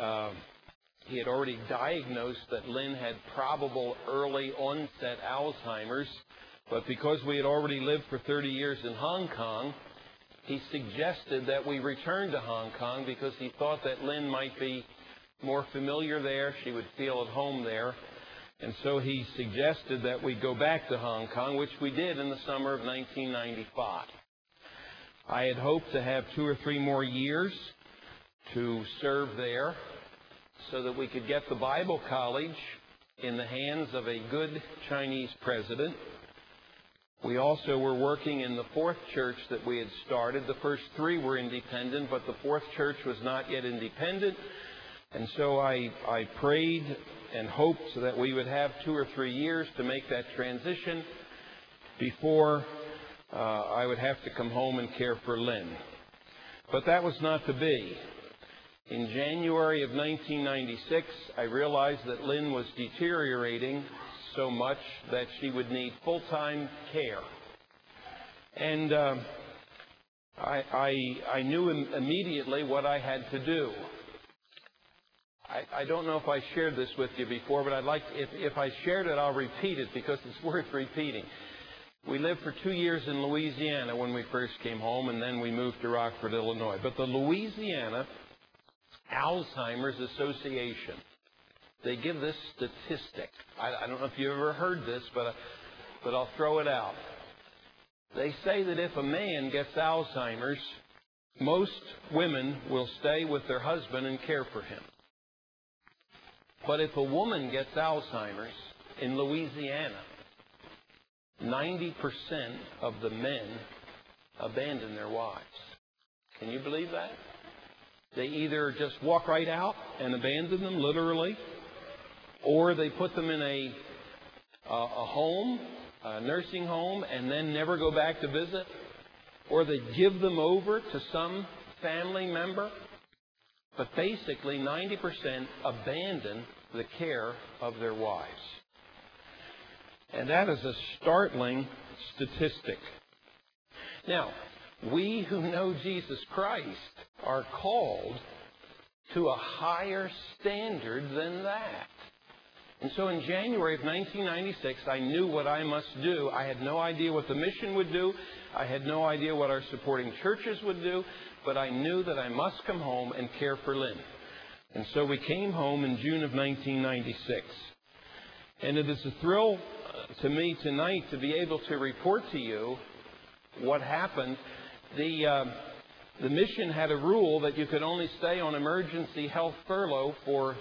he had already diagnosed that Lynn had probable early onset Alzheimer's, but because we had already lived for 30 years in Hong Kong, he suggested that we return to Hong Kong because he thought that Lynn might be more familiar there, she would feel at home there. And so he suggested that we go back to Hong Kong, which we did in the summer of 1995. I had hoped to have 2 or 3 more years to serve there so that we could get the Bible College in the hands of a good Chinese president. We also were working in the 4th church that we had started. The first 3 were independent, but the 4th church was not yet independent. And so I prayed and hoped that we would have 2 or 3 years to make that transition before I would have to come home and care for Lynn. But that was not to be. In January of 1996, I realized that Lynn was deteriorating so much that she would need full-time care. And I knew immediately what I had to do. I don't know if I shared this with you before, but I'd like, if I shared it, I'll repeat it because it's worth repeating. We lived for 2 years in Louisiana when we first came home, and then we moved to Rockford, Illinois. But the Louisiana Alzheimer's Association, they give this statistic. I don't know if you ever heard this, but I'll throw it out. They say that if a man gets Alzheimer's, most women will stay with their husband and care for him. But if a woman gets Alzheimer's in Louisiana, 90% of the men abandon their wives. Can you believe that? They either just walk right out and abandon them, literally, or they put them in a home, a nursing home, and then never go back to visit, or they give them over to some family member. But basically, 90% abandon the care of their wives. And that is a startling statistic. Now, we who know Jesus Christ are called to a higher standard than that. And so in January of 1996, I knew what I must do. I had no idea what the mission would do. I had no idea what our supporting churches would do. But I knew that I must come home and care for Lynn. And so we came home in June of 1996. And it is a thrill to me tonight to be able to report to you what happened. The mission had a rule that you could only stay on emergency health furlough for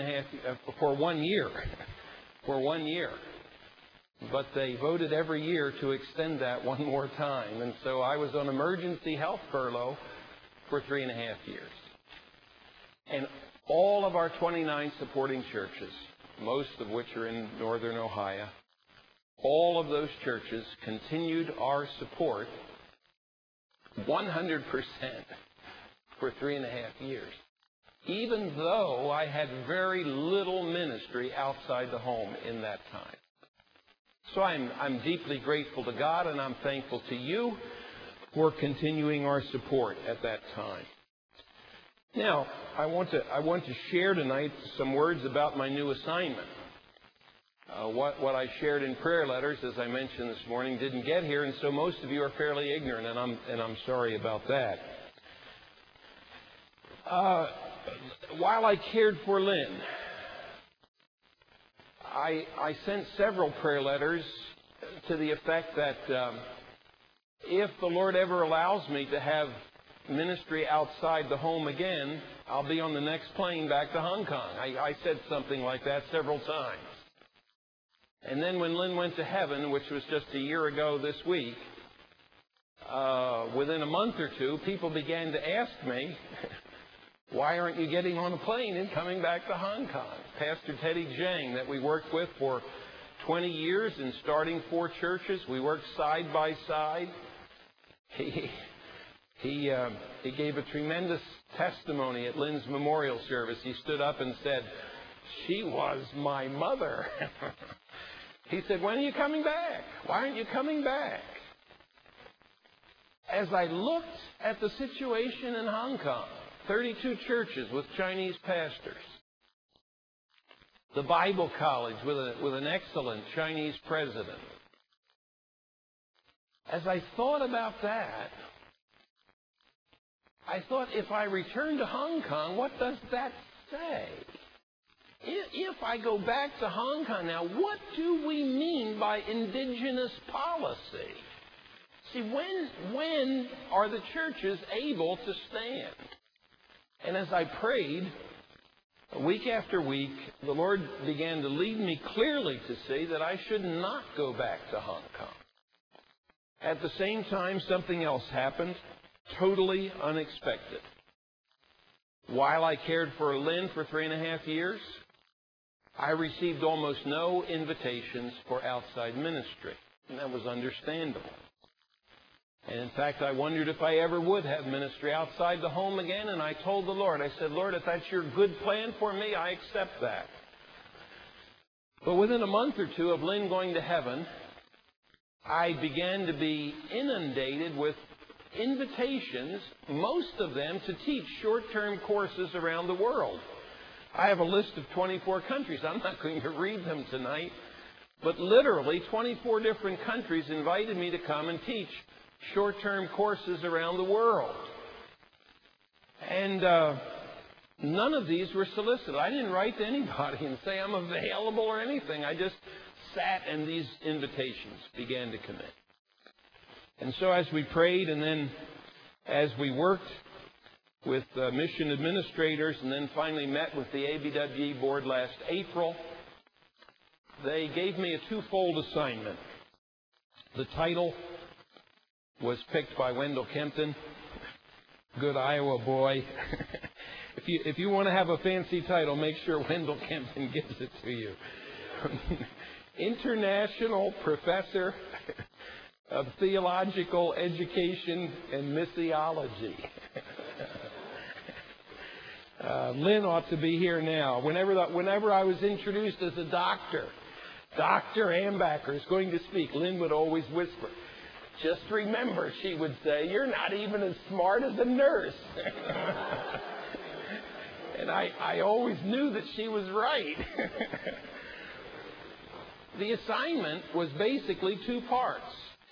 1 year. For 1 year. But they voted every year to extend that one more time. And so I was on emergency health furlough for 3.5 years. And all of our 29 supporting churches, most of which are in northern Ohio, all of those churches continued our support 100% for 3.5 years, even though I had very little ministry outside the home in that time. So I'm deeply grateful to God, and I'm thankful to you for continuing our support at that time. Now, I want to share tonight some words about my new assignment. What I shared in prayer letters, as I mentioned this morning, didn't get here, and so most of you are fairly ignorant, and I'm sorry about that. While I cared for Lynn, I sent several prayer letters to the effect that if the Lord ever allows me to have ministry outside the home again, I'll be on the next plane back to Hong Kong. I said something like that several times. And then when Lynn went to heaven, which was just a year ago this week, within a month or two, people began to ask me, why aren't you getting on a plane and coming back to Hong Kong? Pastor Teddy Jang, that we worked with for 20 years and starting 4 churches, we worked side by side. He gave a tremendous testimony at Lynn's memorial service. He stood up and said, she was my mother. He said, when are you coming back? Why aren't you coming back? As I looked at the situation in Hong Kong, 32 churches with Chinese pastors. The Bible College with an excellent Chinese president. As I thought about that, I thought, if I return to Hong Kong, what does that say? If I go back to Hong Kong now, what do we mean by indigenous policy? See, when are the churches able to stand? And as I prayed, week after week, the Lord began to lead me clearly to see that I should not go back to Hong Kong. At the same time, something else happened, totally unexpected. While I cared for Lynn for 3.5 years, I received almost no invitations for outside ministry, and that was understandable. And in fact, I wondered if I ever would have ministry outside the home again, and I told the Lord, I said, Lord, if that's your good plan for me, I accept that. But within a month or two of Lynn going to heaven, I began to be inundated with invitations, most of them to teach short-term courses around the world. I have a list of 24 countries. I'm not going to read them tonight, but literally 24 different countries invited me to come and teach short-term courses around the world. And none of these were solicited. I didn't write to anybody and say I'm available or anything. I just sat and these invitations began to come in. And so as we prayed and then as we worked with mission administrators and then finally met with the ABWE board last April, they gave me a twofold assignment. The title was picked by Wendell Kempton, good Iowa boy. If you want to have a fancy title, make sure Wendell Kempton gives it to you. International Professor of Theological Education and Missiology. Lynn ought to be here now. Whenever I was introduced as a doctor, Dr. Ambacher is going to speak, Lynn would always whisper, just remember, she would say, you're not even as smart as a nurse. And I always knew that she was right. The assignment was basically two parts.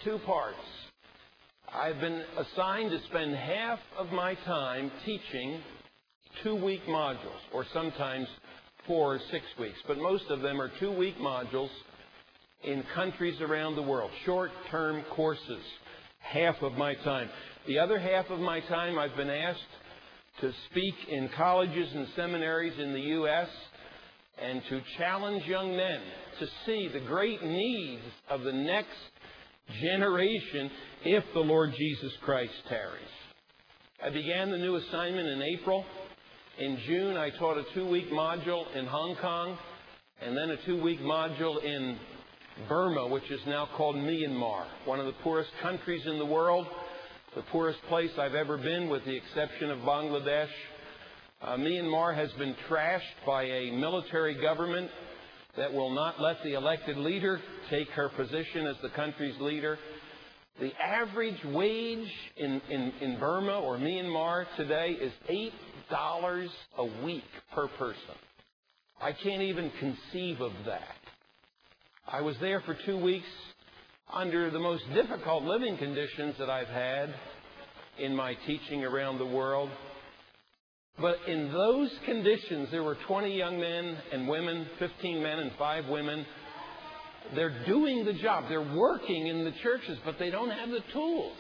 I've been assigned to spend half of my time teaching 2-week modules, or sometimes 4 or 6 weeks, but most of them are 2-week modules in countries around the world, short-term courses, half of my time. The other half of my time I've been asked to speak in colleges and seminaries in the U.S. and to challenge young men to see the great needs of the next generation if the Lord Jesus Christ tarries. I began the new assignment in April. In June, I taught a 2-week module in Hong Kong and then a 2-week module in Burma, which is now called Myanmar, one of the poorest countries in the world, the poorest place I've ever been with the exception of Bangladesh. Myanmar has been trashed by a military government that will not let the elected leader take her position as the country's leader. The average wage in Burma or Myanmar today is $8 a week per person. I can't even conceive of that. I was there for 2 weeks under the most difficult living conditions that I've had in my teaching around the world. But in those conditions, there were 20 young men and women, 15 men and 5 women. They're doing the job. They're working in the churches, but they don't have the tools.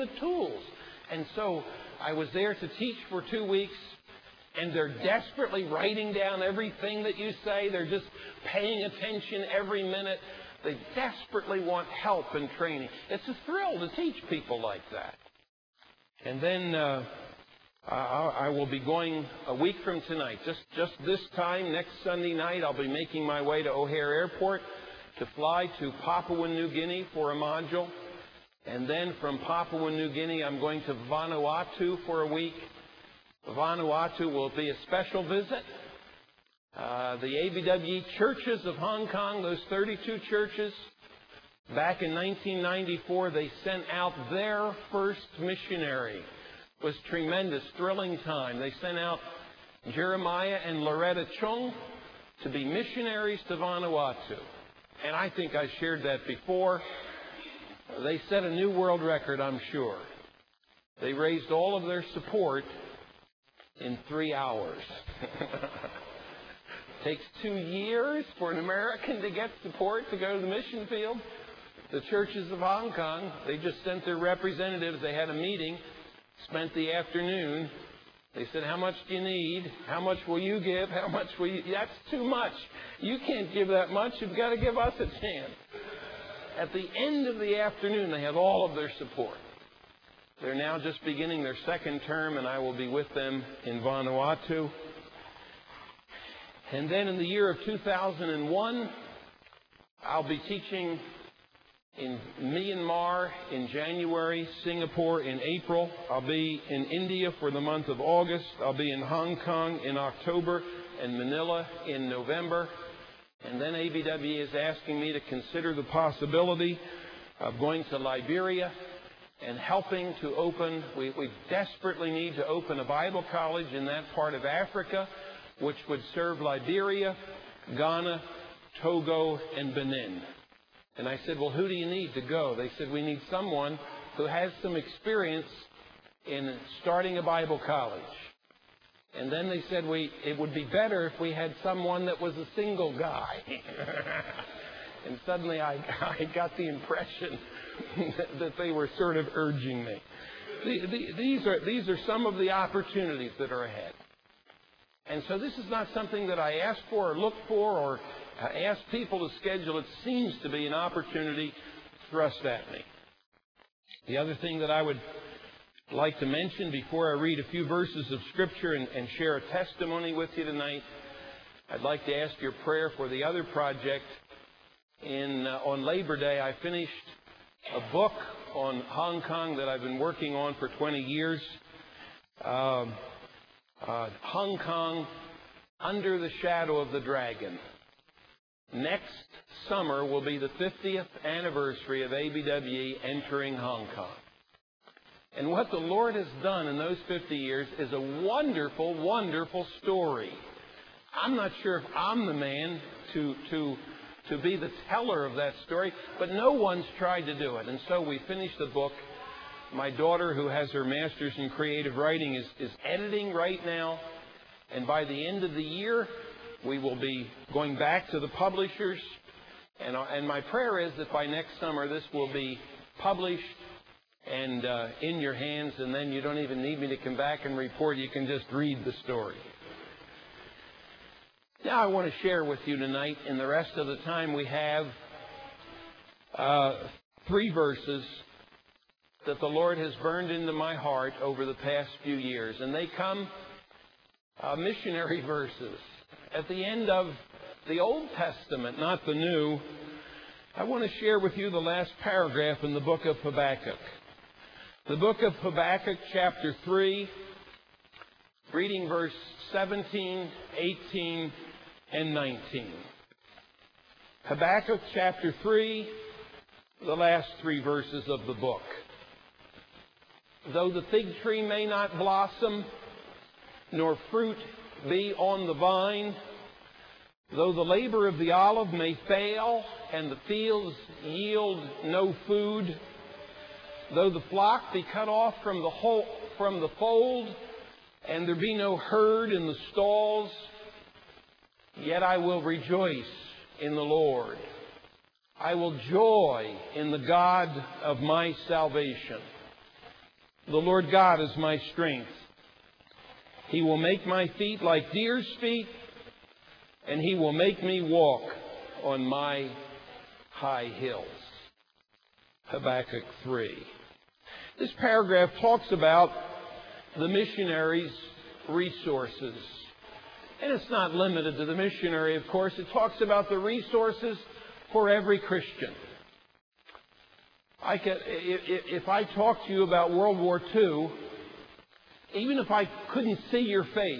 And so I was there to teach for 2 weeks, and they're desperately writing down everything that you say. They're just paying attention every minute. They desperately want help and training. It's a thrill to teach people like that. And then I will be going a week from tonight. Just this time, next Sunday night, I'll be making my way to O'Hare Airport to fly to Papua New Guinea for a module. And then from Papua New Guinea, I'm going to Vanuatu for a week. Vanuatu will be a special visit. The ABWE churches of Hong Kong, those 32 churches, back in 1994, they sent out their first missionary, was tremendous, thrilling time. They sent out Jeremiah and Loretta Chung to be missionaries to Vanuatu. And I think I shared that before. They set a new world record, I'm sure. They raised all of their support in 3 hours. Takes 2 years for an American to get support to go to the mission field. The churches of Hong Kong, they just sent their representatives. They had a meeting, spent the afternoon. They said, how much do you need? How much will you give? How much will you? That's too much. You can't give that much. You've got to give us a chance. At the end of the afternoon, they had all of their support. They're now just beginning their second term, and I will be with them in Vanuatu. And then in the year of 2001, I'll be teaching in Myanmar in January, Singapore in April. I'll be in India for the month of August. I'll be in Hong Kong in October and Manila in November. And then ABW is asking me to consider the possibility of going to Liberia and helping to open, we desperately need to open a Bible college in that part of Africa, which would serve Liberia, Ghana, Togo, and Benin. And I said, well, who do you need to go? They said, we need someone who has some experience in starting a Bible college. And then they said, it would be better if we had someone that was a single guy. And suddenly I got the impression that they were sort of urging me. These are some of the opportunities that are ahead. And so this is not something that I asked for or looked for or asked people to schedule. It seems to be an opportunity thrust at me. The other thing that I would like to mention before I read a few verses of Scripture and share a testimony with you tonight, I'd like to ask your prayer for the other project. On Labor Day, I finished a book on Hong Kong that I've been working on for 20 years. Hong Kong, Under the Shadow of the Dragon. Next summer will be the 50th anniversary of ABWE entering Hong Kong. And what the Lord has done in those 50 years is a wonderful, wonderful story. I'm not sure if I'm the man to be the teller of that story, but no one's tried to do it. And so we finished the book. My daughter, who has her master's in creative writing, is editing right now. And by the end of the year, we will be going back to the publishers. And my prayer is that by next summer, this will be published and in your hands, and then you don't even need me to come back and report. You can just read the story. Now I want to share with you tonight, in the rest of the time we have, 3 verses that the Lord has burned into my heart over the past few years. And they come missionary verses. At the end of the Old Testament, not the New, I want to share with you the last paragraph in the book of Habakkuk. The book of Habakkuk, chapter 3, reading verse 17, 18, and 19. Habakkuk, chapter 3, the last 3 verses of the book. Though the fig tree may not blossom, nor fruit be on the vine, though the labor of the olive may fail, and the fields yield no food, though the flock be cut off from the fold, and there be no herd in the stalls, yet I will rejoice in the Lord. I will joy in the God of my salvation. The Lord God is my strength. He will make my feet like deer's feet, and He will make me walk on my high hills. Habakkuk 3. This paragraph talks about the missionary's resources. And it's not limited to the missionary, of course. It talks about the resources for every Christian. If I talk to you about World War II, even if I couldn't see your face,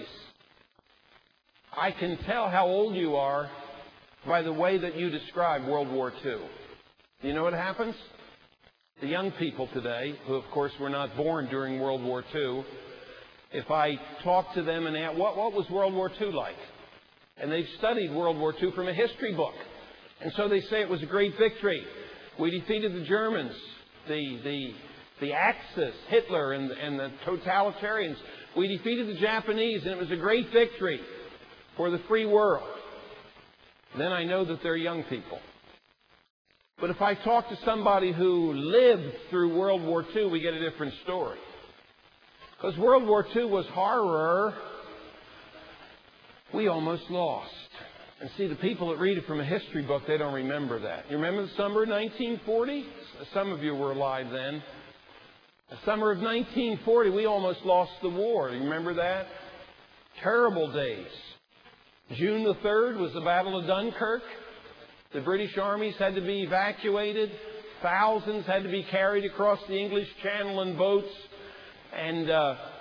I can tell how old you are by the way that you describe World War II. You know what happens? The young people today, who of course were not born during World War II, if I talk to them and ask, what was World War II like? And they've studied World War II from a history book. And so they say it was a great victory. We defeated the Germans, the Axis, Hitler, and the totalitarians. We defeated the Japanese, and it was a great victory for the free world. Then I know that they're young people. But if I talk to somebody who lived through World War II, we get a different story. Because World War II was horror. We almost lost. And see, the people that read it from a history book, they don't remember that. You remember the summer of 1940? Some of you were alive then. The summer of 1940, we almost lost the war. You remember that? Terrible days. June the 3rd was the Battle of Dunkirk. The British armies had to be evacuated. Thousands had to be carried across the English Channel in boats. And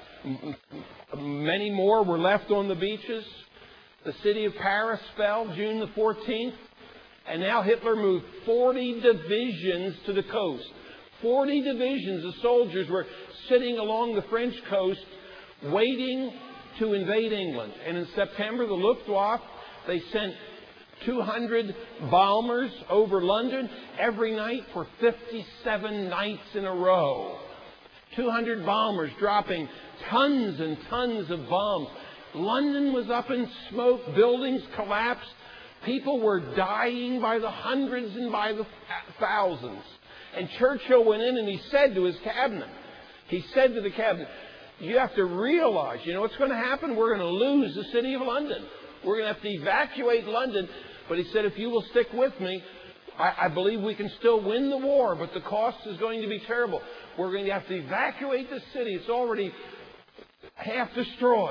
many more were left on the beaches. The city of Paris fell June the 14th. And now Hitler moved 40 divisions to the coast. 40 divisions of soldiers were sitting along the French coast waiting to invade England. And in September, the Luftwaffe, they sent 200 bombers over London every night for 57 nights in a row. 200 bombers dropping tons and tons of bombs. London was up in smoke. Buildings collapsed. People were dying by the hundreds and by the thousands. And Churchill went in and he said to his cabinet, he said to the cabinet, you have to realize, you know what's going to happen? We're going to lose the city of London. We're going to have to evacuate London. But he said, if you will stick with me, I believe we can still win the war, but the cost is going to be terrible. We're going to have to evacuate the city. It's already half destroyed.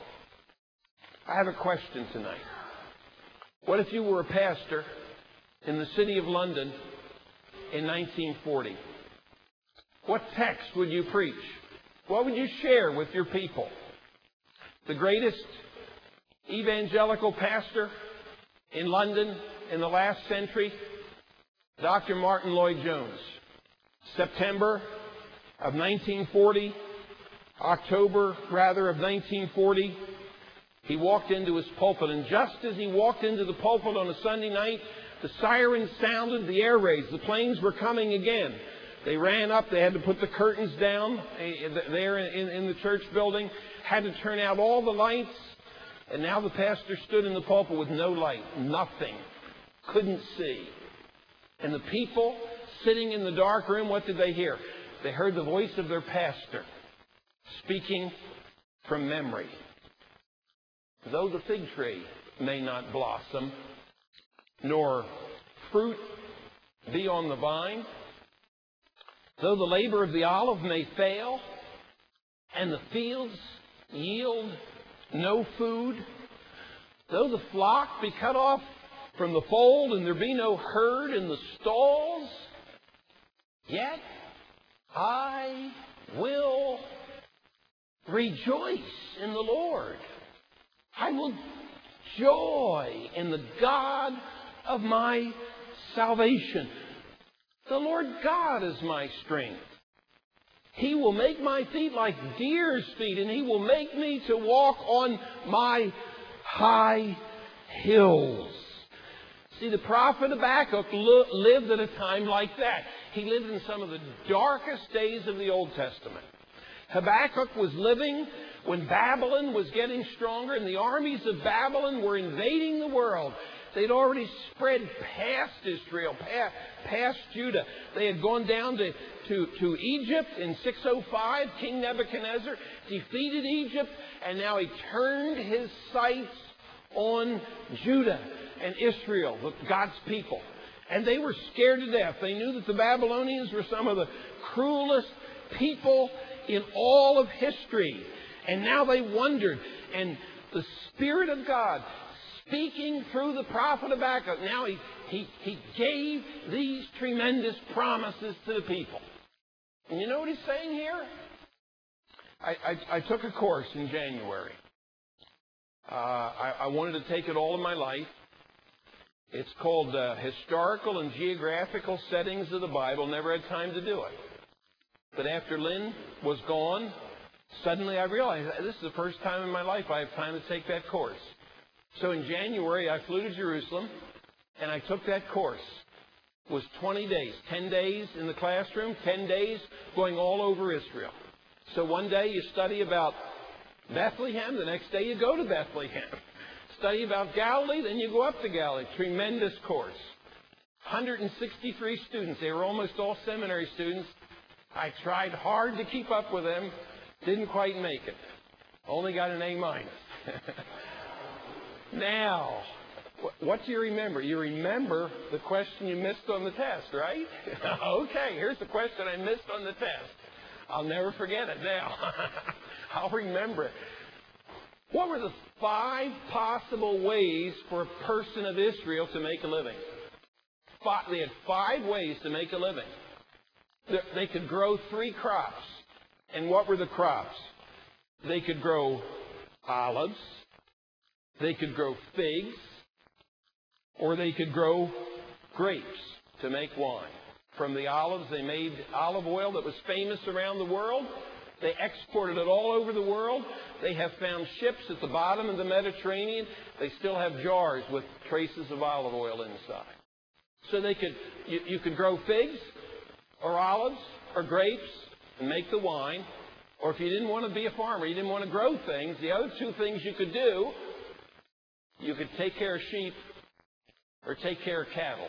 I have a question tonight. What if you were a pastor in the city of London in 1940? What text would you preach? What would you share with your people? The greatest evangelical pastor in London in the last century, Dr. Martin Lloyd-Jones. September of 1940, October rather of 1940, he walked into his pulpit, and just as he walked into the pulpit on a Sunday night, the sirens sounded, the air raids, the planes were coming again. They ran up, they had to put the curtains down there in the church building, had to turn out all the lights, and now the pastor stood in the pulpit with no light, nothing, couldn't see. And the people sitting in the dark room, what did they hear? They heard the voice of their pastor speaking from memory. Though the fig tree may not blossom, nor fruit be on the vine, though the labor of the olive may fail, and the fields yield no food, though the flock be cut off from the fold, and there be no herd in the stalls, yet I will rejoice in the Lord. I will joy in the God of my salvation. The Lord God is my strength. He will make my feet like deer's feet, and He will make me to walk on my high hills. See, the prophet Habakkuk lived at a time like that. He lived in some of the darkest days of the Old Testament. Habakkuk was living when Babylon was getting stronger, and the armies of Babylon were invading the world. They'd already spread past Israel, past Judah. They had gone down to Egypt in 605. King Nebuchadnezzar defeated Egypt, and now he turned his sights on Judah and Israel, God's people. And they were scared to death. They knew that the Babylonians were some of the cruelest people in all of history. And now they wondered. And the Spirit of God, speaking through the prophet Habakkuk, now he gave these tremendous promises to the people. And you know what he's saying here? I took a course in January. I wanted to take it all in my life. It's called Historical and Geographical Settings of the Bible. Never had time to do it. But after Lynn was gone, suddenly I realized this is the first time in my life I have time to take that course. So in January, I flew to Jerusalem, and I took that course. It was 20 days, 10 days in the classroom, 10 days going all over Israel. So one day you study about Bethlehem, the next day you go to Bethlehem. Study about Galilee, then you go up to Galilee. Tremendous course. 163 students. They were almost all seminary students. I tried hard to keep up with them. Didn't quite make it. Only got an A-. Now, what do you remember? You remember the question you missed on the test, right? Okay, here's the question I missed on the test. I'll never forget it now. I'll remember it. What were the 5 possible ways for a person of Israel to make a living? They had 5 ways to make a living. They could grow 3 crops. And what were the crops? They could grow olives, they could grow figs, or they could grow grapes to make wine. From the olives, they made olive oil that was famous around the world. They exported it all over the world. They have found ships at the bottom of the Mediterranean. They still have jars with traces of olive oil inside. So you could grow figs or olives or grapes and make the wine. Or if you didn't want to be a farmer, you didn't want to grow things, the other 2 things you could do, you could take care of sheep or take care of cattle.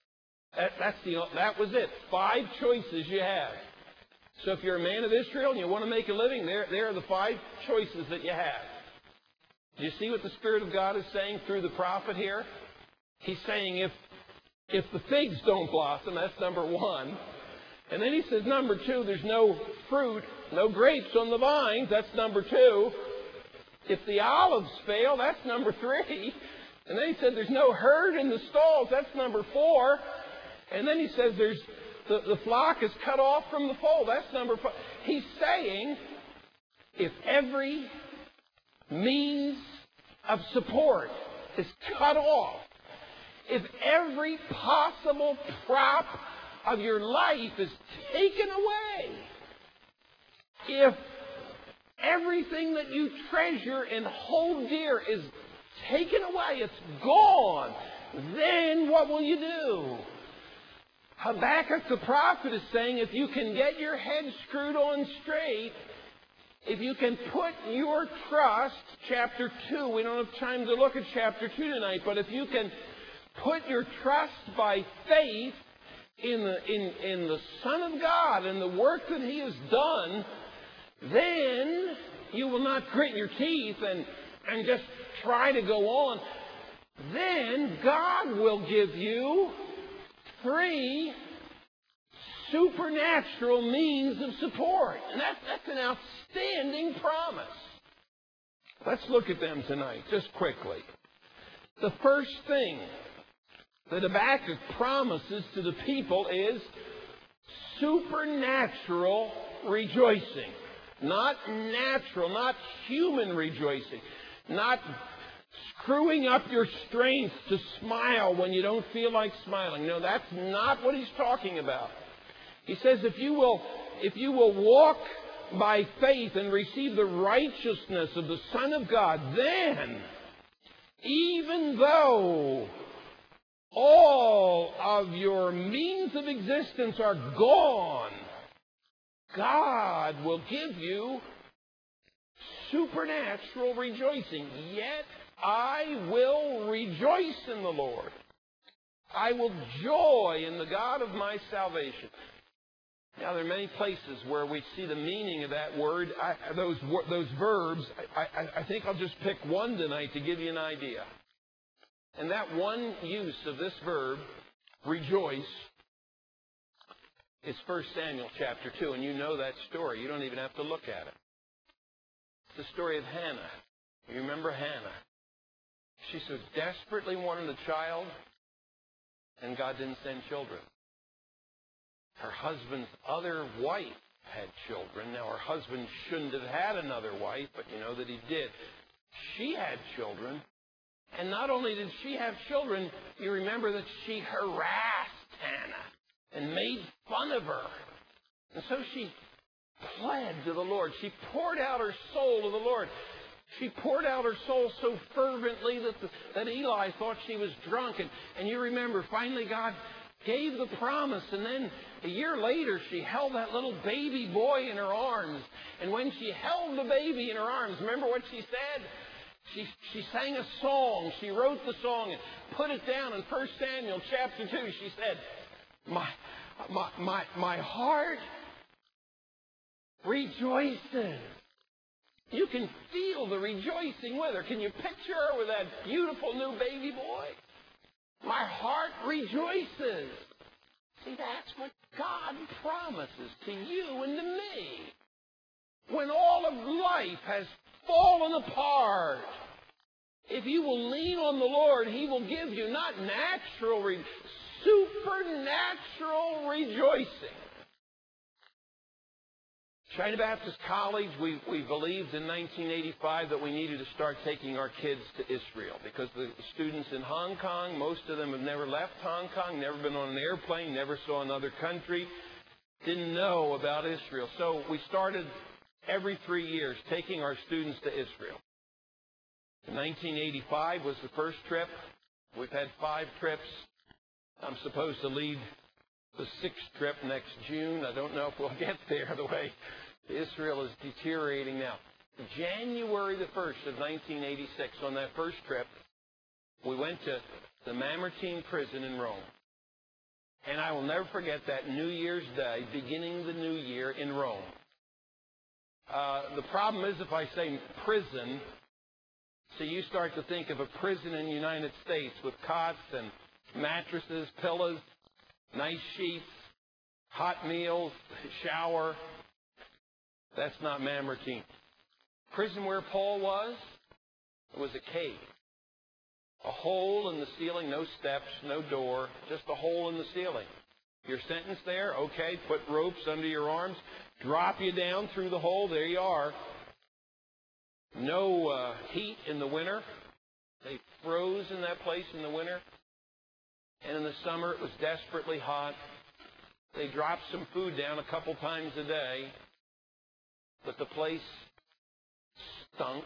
That was it. 5 choices you had. So if you're a man of Israel and you want to make a living, there are the 5 choices that you have. Do you see what the Spirit of God is saying through the prophet here? He's saying if the figs don't blossom, that's number 1. And then he says, number 2, there's no fruit, no grapes on the vines. That's number 2. If the olives fail, that's number 3. And then he said, there's no herd in the stalls. That's number 4. And then he says, the flock is cut off from the fold. That's number 5. He's saying, if every means of support is cut off, if every possible prop of your life is taken away, if everything that you treasure and hold dear is taken away, it's gone, then what will you do? Habakkuk the prophet is saying, if you can get your head screwed on straight, if you can put your trust, chapter 2, we don't have time to look at chapter 2 tonight, but if you can put your trust by faith in the Son of God and the work that He has done, then you will not grit your teeth and just try to go on. Then God will give you 3 supernatural means of support. And that's an outstanding promise. Let's look at them tonight, just quickly. The first thing that Habakkuk promises to the people is supernatural rejoicing. Not natural, not human rejoicing. Not screwing up your strength to smile when you don't feel like smiling. No, that's not what he's talking about. He says if you will walk by faith and receive the righteousness of the Son of God, then, even though all of your means of existence are gone, God will give you supernatural rejoicing. Yet I will rejoice in the Lord. I will joy in the God of my salvation. Now, there are many places where we see the meaning of that word, those verbs. I think I'll just pick one tonight to give you an idea. And that one use of this verb, rejoice, is 1 Samuel chapter 2. And you know that story. You don't even have to look at it. It's the story of Hannah. You remember Hannah? She so desperately wanted a child, and God didn't send children. Her husband's other wife had children. Now, her husband shouldn't have had another wife, but you know that he did. She had children, And not only did she have children, you remember that she harassed Hannah and made fun of her. And so she pled to the Lord. She poured out her soul to the Lord. She poured out her soul so fervently that Eli thought she was drunk. And you remember, finally God gave the promise. And then a year later, she held that little baby boy in her arms. And when she held the baby in her arms, remember what she said? She sang a song. She wrote the song and put it down in 1 Samuel chapter 2. She said, my heart rejoices. You can feel the rejoicing with her. Can you picture her with that beautiful new baby boy? My heart rejoices. See, that's what God promises to you and to me. When all of life has fallen apart, if you will lean on the Lord, He will give you not supernatural rejoicing. China Baptist College, we believed in 1985 that we needed to start taking our kids to Israel because the students in Hong Kong, most of them have never left Hong Kong, never been on an airplane, never saw another country, didn't know about Israel. So we started every 3 years taking our students to Israel. 1985 was the first trip. We've had 5 trips. I'm supposed to lead the 6th trip next June. I don't know if we'll get there the way Israel is deteriorating now. January the 1st of 1986, on that first trip, we went to the Mamertine prison in Rome. And I will never forget that New Year's Day, beginning the new year in Rome. The problem is if I say prison, so you start to think of a prison in the United States with cots and mattresses, pillows, nice sheets, hot meals, shower. That's not Mamertine. Prison where Paul was, it was a cave. A hole in the ceiling, no steps, no door, just a hole in the ceiling. You're sentenced there, okay, put ropes under your arms, drop you down through the hole, there you are. No heat in the winter. They froze in that place in the winter. And in the summer it was desperately hot. They dropped some food down a couple times a day. But the place stunk.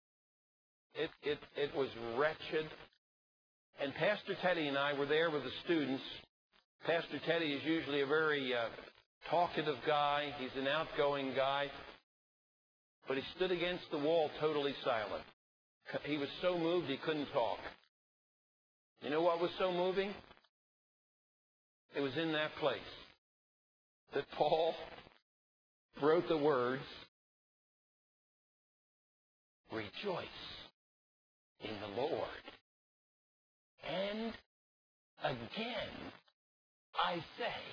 It was wretched. And Pastor Teddy and I were there with the students. Pastor Teddy is usually a very talkative guy. He's an outgoing guy. But he stood against the wall totally silent. He was so moved he couldn't talk. You know what was so moving? It was in that place that Paul wrote the words, "Rejoice in the Lord. And again, I say,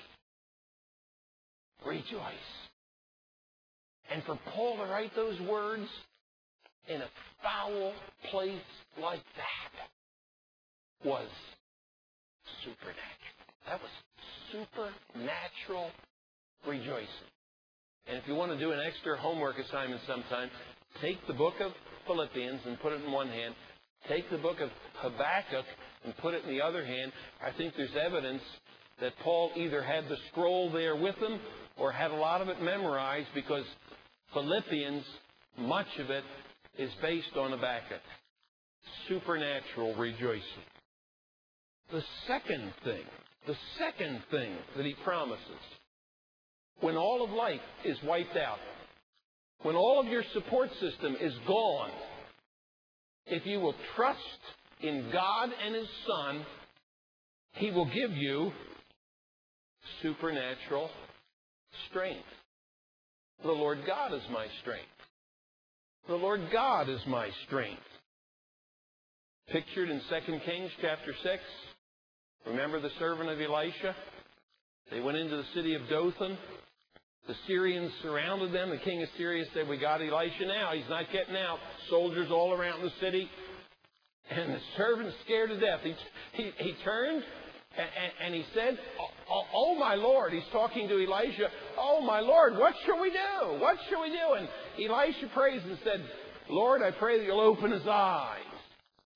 rejoice." And for Paul to write those words in a foul place like that was supernatural. That was supernatural rejoicing. And if you want to do an extra homework assignment sometime, take the book of Philippians and put it in one hand. Take the book of Habakkuk and put it in the other hand. I think there's evidence that Paul either had the scroll there with him or had a lot of it memorized, because Philippians, much of it is based on Habakkuk. Supernatural rejoicing. The second thing that he promises, when all of life is wiped out, when all of your support system is gone, if you will trust in God and His Son, He will give you supernatural strength. The Lord God is my strength. The Lord God is my strength. Pictured in 2 Kings chapter 6. Remember the servant of Elisha? They went into the city of Dothan. The Syrians surrounded them. The king of Syria said, "We got Elisha now. He's not getting out." Soldiers all around the city. And the servant, scared to death, he turned and he said, "Oh my Lord," he's talking to Elisha, "Oh my Lord, what shall we do? What shall we do?" And Elisha prays and said, "Lord, I pray that you'll open his eyes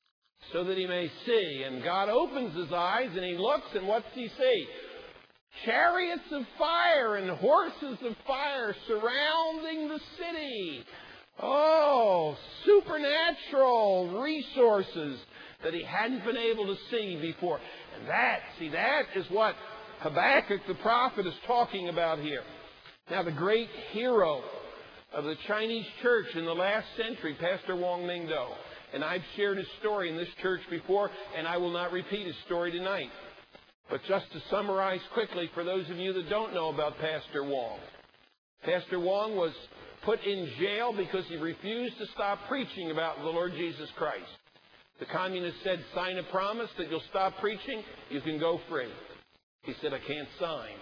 so that he may see. And God opens his eyes, and he looks, and what's he see? Chariots of fire and horses of fire surrounding the city. Oh, supernatural resources that he hadn't been able to see before. And that is what Habakkuk the prophet is talking about here. Now, the great hero of the Chinese church in the last century, Pastor Wong Ming Do, and I've shared his story in this church before, and I will not repeat his story tonight. But just to summarize quickly for those of you that don't know about Pastor Wong. Pastor Wong was put in jail because he refused to stop preaching about the Lord Jesus Christ. The communists said, sign a promise that you'll stop preaching, you can go free. He said, I can't sign.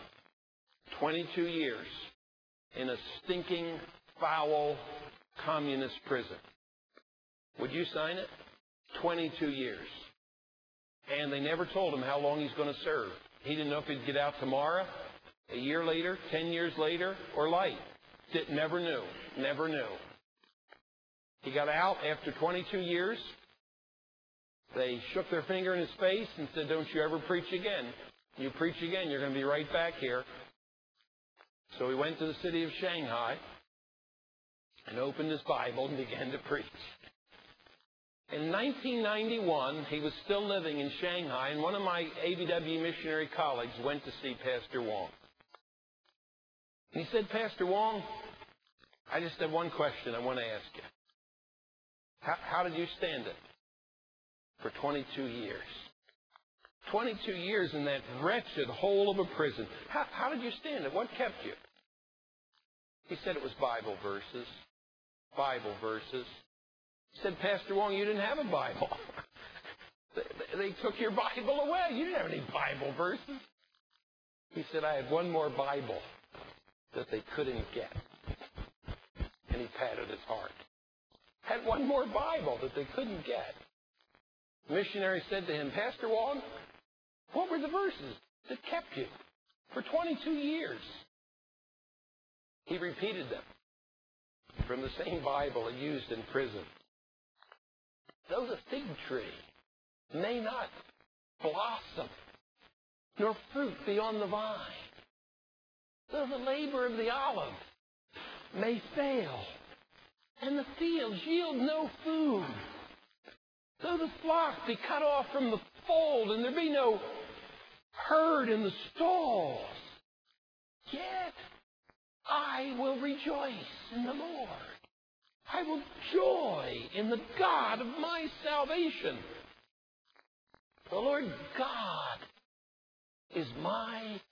22 years in a stinking, foul, communist prison. Would you sign it? 22 years. And they never told him how long he's going to serve. He didn't know if he'd get out tomorrow, a year later, 10 years later, or life. Never knew. Never knew. He got out after 22 years. They shook their finger in his face and said, don't you ever preach again. You preach again, you're going to be right back here. So he went to the city of Shanghai and opened his Bible and began to preach. In 1991, he was still living in Shanghai, and one of my ABW missionary colleagues went to see Pastor Wong. And he said, Pastor Wong, I just have one question I want to ask you. How did you stand it for 22 years? 22 years in that wretched hole of a prison. How did you stand it? What kept you? He said it was Bible verses. Bible verses. He said, Pastor Wong, you didn't have a Bible. They took your Bible away. You didn't have any Bible verses. He said, I had one more Bible that they couldn't get. And he patted his heart. Had one more Bible that they couldn't get. The missionary said to him, Pastor Wong, what were the verses that kept you for 22 years? He repeated them from the same Bible he used in prison. Though the fig tree may not blossom, nor fruit be on the vine, though the labor of the olive may fail, and the fields yield no food, though the flock be cut off from the fold, and there be no herd in the stalls, yet I will rejoice in the Lord. I will joy in the God of my salvation. The Lord God is my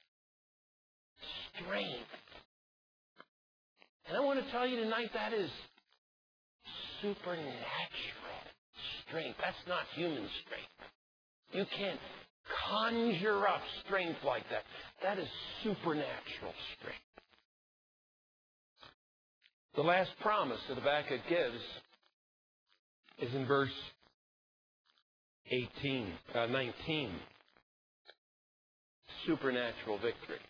strength. And I want to tell you tonight that is supernatural strength. That's not human strength. You can't conjure up strength like that. That is supernatural strength. The last promise that Habakkuk gives is in verse 19. Supernatural victory.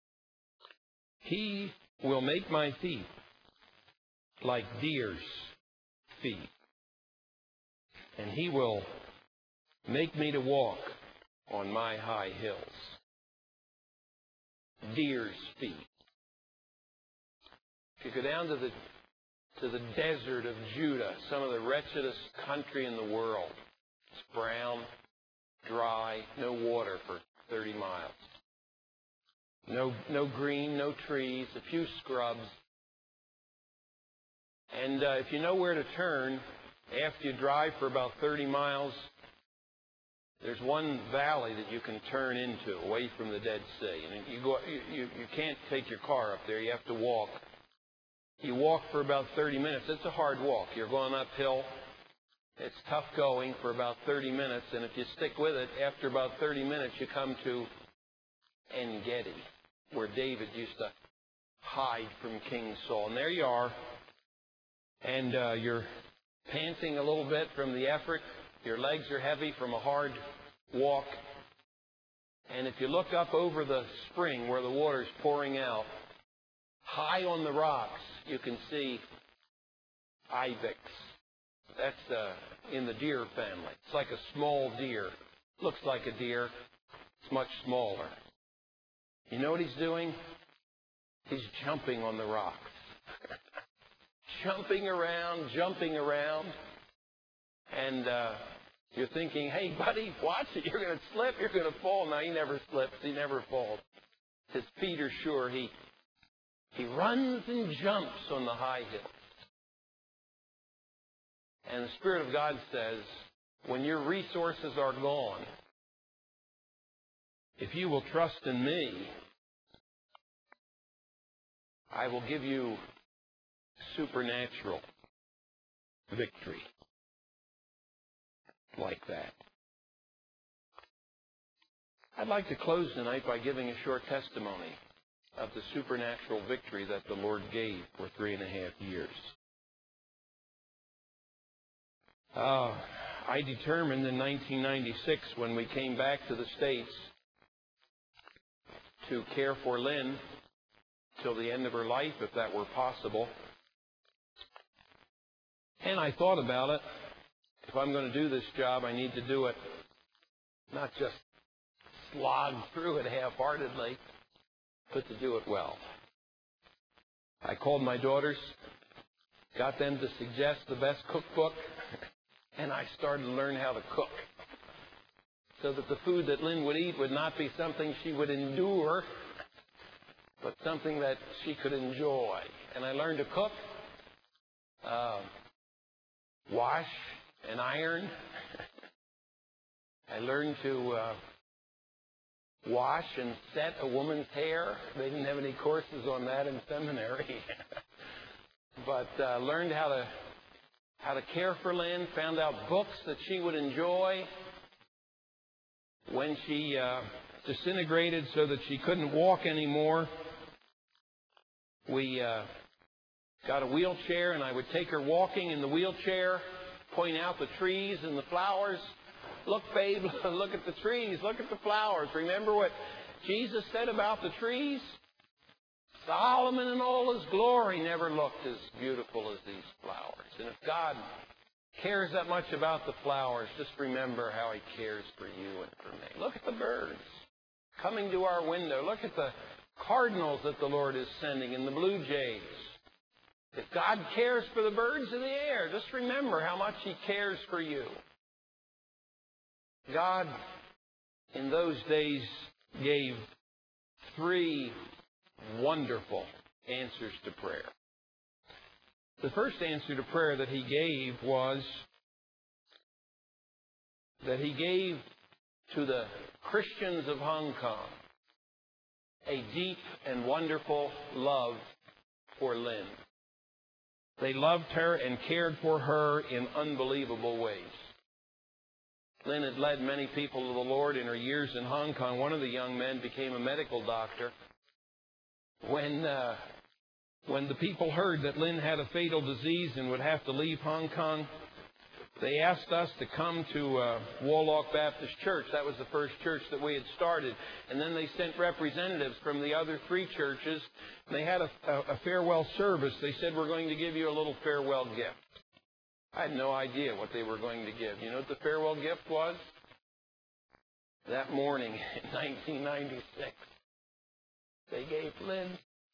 He will make my feet like deer's feet, and he will make me to walk on my high hills. Deer's feet. If you go down to the desert of Judah, some of the wretchedest country in the world, it's brown, dry, no water for 30 miles. No green, no trees, a few scrubs. And if you know where to turn, after you drive for about 30 miles, there's one valley that you can turn into away from the Dead Sea. And you can't take your car up there. You have to walk. You walk for about 30 minutes. It's a hard walk. You're going uphill. It's tough going for about 30 minutes. And if you stick with it, after about 30 minutes, you come to En-Gedi, where David used to hide from King Saul. And there you are. And you're panting a little bit from the effort. Your legs are heavy from a hard walk. And if you look up over the spring where the water's pouring out, high on the rocks, you can see ibex That's in the deer family. It's like a small deer. Looks like a deer. It's much smaller. You know what he's doing? He's jumping on the rocks. Jumping around. And you're thinking, hey, buddy, watch it. You're going to slip. You're going to fall. No, he never slips. He never falls. His feet are sure. He runs and jumps on the high hills. And the Spirit of God says, when your resources are gone, if you will trust in me, I will give you supernatural victory like that. I'd like to close tonight by giving a short testimony of the supernatural victory that the Lord gave for 3.5 years. I determined in 1996, when we came back to the States, to care for Lynn till the end of her life, if that were possible. And I thought about it. If I'm going to do this job, I need to do it not just slog through it half-heartedly, but to do it well. I called my daughters, got them to suggest the best cookbook, and I started to learn how to cook, so that the food that Lynn would eat would not be something she would endure, but something that she could enjoy. And I learned to cook, wash and iron. I learned to wash and set a woman's hair. They didn't have any courses on that in seminary. But learned how to care for Lynn, found out books that she would enjoy. When she disintegrated so that she couldn't walk anymore, we got a wheelchair, and I would take her walking in the wheelchair, point out the trees and the flowers. Look, babe, look at the trees, look at the flowers. Remember what Jesus said about the trees? Solomon in all his glory never looked as beautiful as these flowers. And if God cares that much about the flowers, just remember how he cares for you and for me. Look at the birds coming to our window. Look at the cardinals that the Lord is sending and the blue jays. If God cares for the birds of the air, just remember how much he cares for you. God, in those days, gave 3 wonderful answers to prayer. The first answer to prayer that he gave was that he gave to the Christians of Hong Kong a deep and wonderful love for Lynn. They loved her and cared for her in unbelievable ways. Lynn had led many people to the Lord in her years in Hong Kong. One of the young men became a medical doctor. When the people heard that Lynn had a fatal disease and would have to leave Hong Kong, they asked us to come to Wall-Lock Baptist Church. That was the first church that we had started. And then they sent representatives from the other 3 churches. And they had a farewell service. They said, we're going to give you a little farewell gift. I had no idea what they were going to give. You know what the farewell gift was? That morning in 1996, they gave Lynn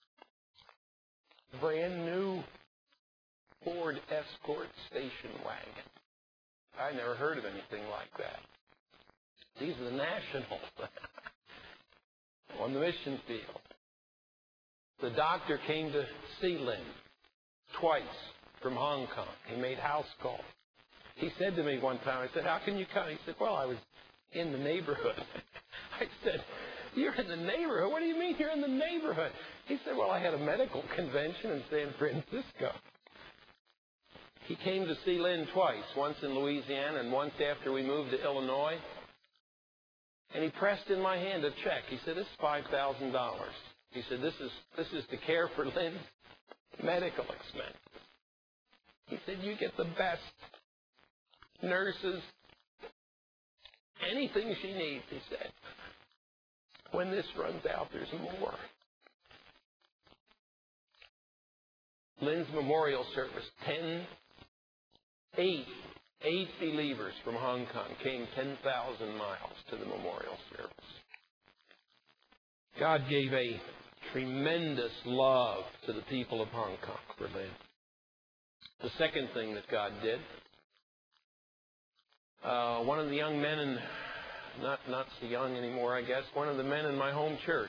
a brand new Ford Escort station wagon. I never heard of anything like that. These are the Nationals on the mission field. The doctor came to see Lynn twice from Hong Kong. He made house calls. He said to me one time, I said, how can you come? He said, well, I was in the neighborhood. I said, you're in the neighborhood? What do you mean you're in the neighborhood? He said, well, I had a medical convention in San Francisco. He came to see Lynn twice, once in Louisiana and once after we moved to Illinois. And he pressed in my hand a check. He said, this is $5,000. He said, this is to care for Lynn's medical expenses. He said, you get the best nurses, anything she needs, he said. When this runs out, there's more. Lynn's memorial service, Eight believers from Hong Kong came 10,000 miles to the memorial service. God gave a tremendous love to the people of Hong Kong for Lynn. The second thing that God did, one of the young men, and not so young anymore, I guess, one of the men in my home church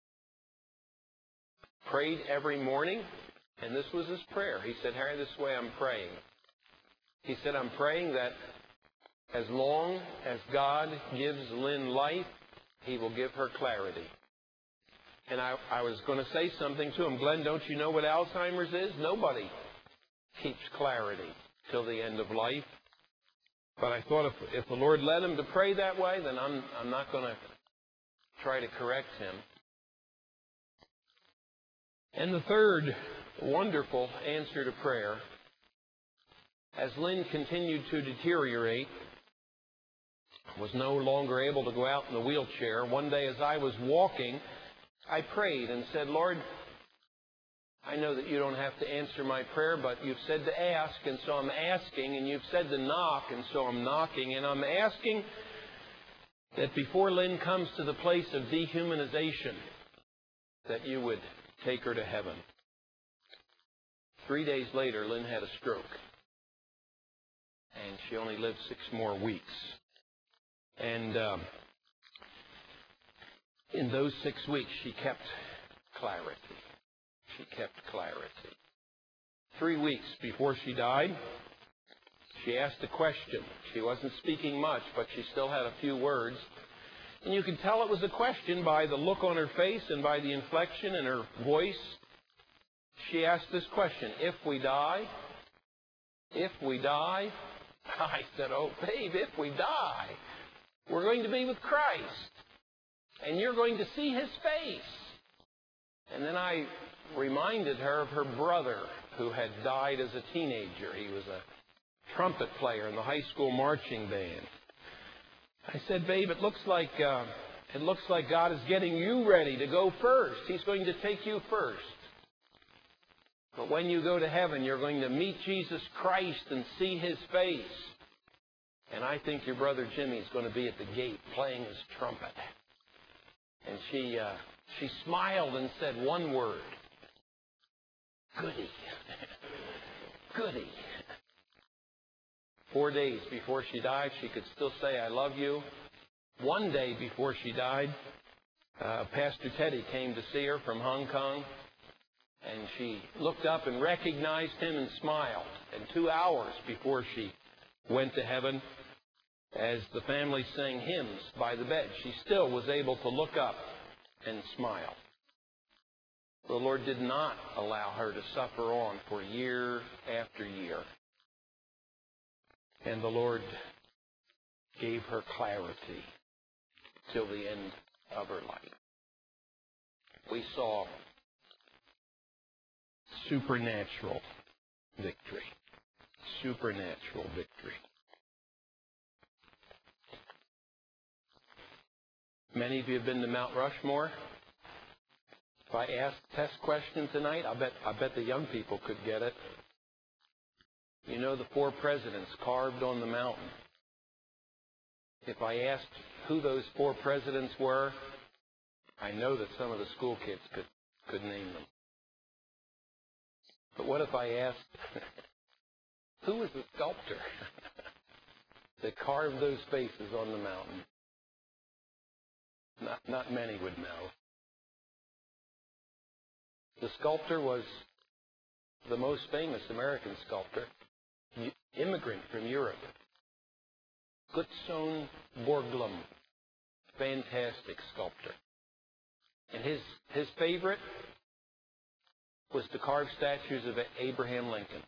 prayed every morning, and this was his prayer. He said, Harry, this is the way I'm praying. He said, I'm praying that as long as God gives Lynn life, He will give her clarity. And I was going to say something to him. Glenn, don't you know what Alzheimer's is? Nobody keeps clarity till the end of life. But I thought if the Lord led him to pray that way, then I'm not going to try to correct him. And the third wonderful answer to prayer, as Lynn continued to deteriorate, was no longer able to go out in the wheelchair, one day as I was walking, I prayed and said, Lord, I know that you don't have to answer my prayer, but you've said to ask, and so I'm asking, and you've said to knock, and so I'm knocking, and I'm asking that before Lynn comes to the place of dehumanization, that you would take her to heaven. 3 days later, Lynn had a stroke, and she only lived 6 more weeks. And in those 6 weeks, she kept clarity. She kept clarity. 3 weeks before she died, she asked a question. She wasn't speaking much, but she still had a few words. And you could tell it was a question by the look on her face and by the inflection in her voice. She asked this question, if we die, I said, oh, babe, if we die, we're going to be with Christ. And you're going to see His face. And then I reminded her of her brother who had died as a teenager. He was a trumpet player in the high school marching band. I said, babe, it looks like God is getting you ready to go first. He's going to take you first. But when you go to heaven, you're going to meet Jesus Christ and see His face. And I think your brother Jimmy's going to be at the gate playing his trumpet. And she smiled and said one word. Goody. Goody. 4 days before she died, she could still say, I love you. One day before she died, Pastor Teddy came to see her from Hong Kong. And she looked up and recognized him and smiled. And 2 hours before she went to heaven, as the family sang hymns by the bed, she still was able to look up and smile. The Lord did not allow her to suffer on for year after year. And the Lord gave her clarity till the end of her life. We saw supernatural victory. Supernatural victory. Many of you have been to Mount Rushmore. If I asked a test question tonight, I bet the young people could get it. You know the 4 presidents carved on the mountain. If I asked who those 4 presidents were, I know that some of the school kids could name them. But what if I asked, who was the sculptor that carved those faces on the mountain? Not many would know. The sculptor was the most famous American sculptor, immigrant from Europe. Gutzon Borglum, fantastic sculptor. And his favorite was to carve statues of Abraham Lincoln.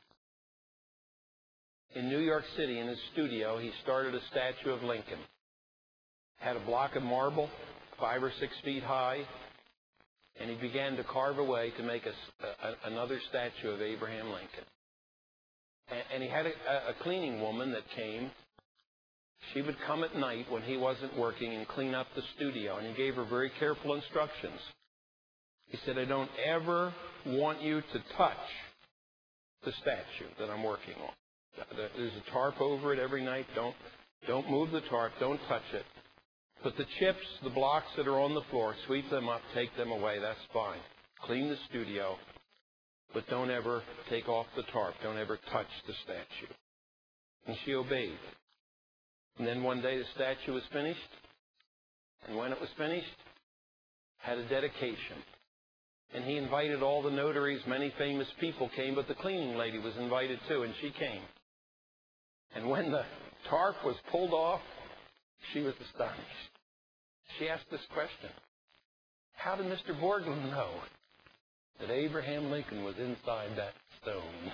In New York City, in his studio, he started a statue of Lincoln. Had a block of marble, 5 or 6 feet high, and he began to carve away to make another statue of Abraham Lincoln. And he had a cleaning woman that came. She would come at night when he wasn't working and clean up the studio, and he gave her very careful instructions. He said, I don't ever want you to touch the statue that I'm working on. There's a tarp over it every night. Don't move the tarp. Don't touch it. Put the chips, the blocks that are on the floor, sweep them up, take them away. That's fine. Clean the studio. But don't ever take off the tarp. Don't ever touch the statue. And she obeyed. And then one day the statue was finished. And when it was finished, had a dedication. And he invited all the notaries. Many famous people came, but the cleaning lady was invited too, and she came. And when the tarp was pulled off, she was astonished. She asked this question: how did Mr. Borglum know that Abraham Lincoln was inside that stone?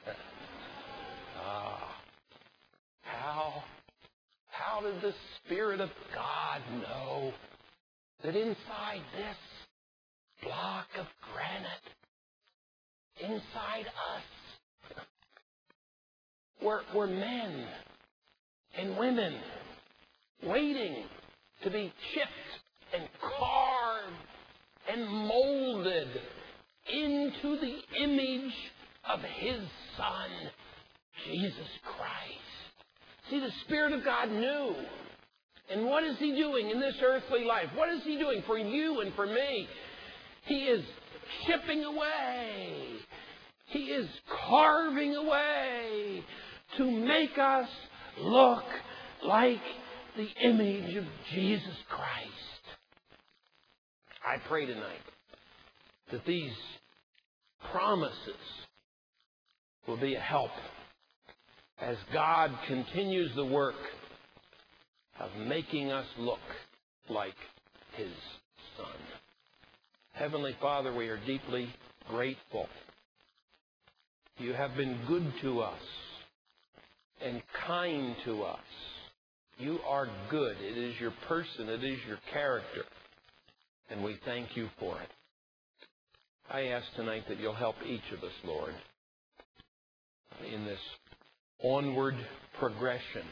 How did the Spirit of God know that inside this block of granite, inside us, were men and women waiting to be chipped and carved and molded into the image of His Son, Jesus Christ. See, the Spirit of God knew. And what is He doing in this earthly life? What is He doing for you and for me? He is chipping away. He is carving away to make us look like the image of Jesus Christ. I pray tonight that these promises will be a help as God continues the work of making us look like His Son. Heavenly Father, we are deeply grateful. You have been good to us and kind to us. You are good. It is your person. It is your character. And we thank you for it. I ask tonight that you'll help each of us, Lord, in this onward progression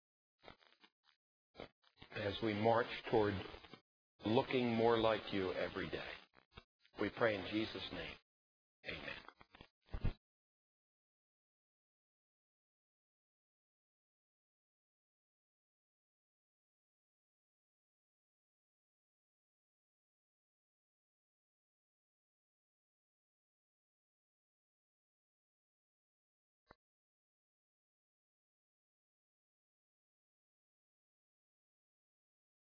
as we march toward looking more like you every day. We pray in Jesus' name.